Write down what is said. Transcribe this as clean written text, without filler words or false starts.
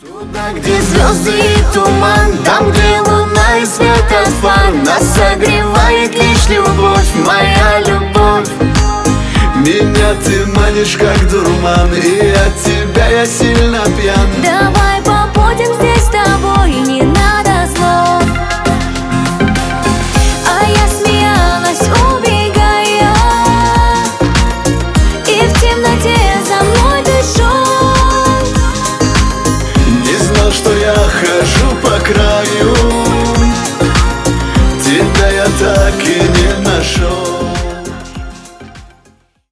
Туда, где звезды и туман, там, где луна и свет от фар, нас согревает лишь любовь, моя любовь. Меня ты манишь как дурман, и от тебя я сильно пьян. Давай побудем здесь с тобой, не надо слов. А я смеялась, убегая, и в темноте за мной ты шел. Не знал, что я хожу по краю, тебя я так и не нашел.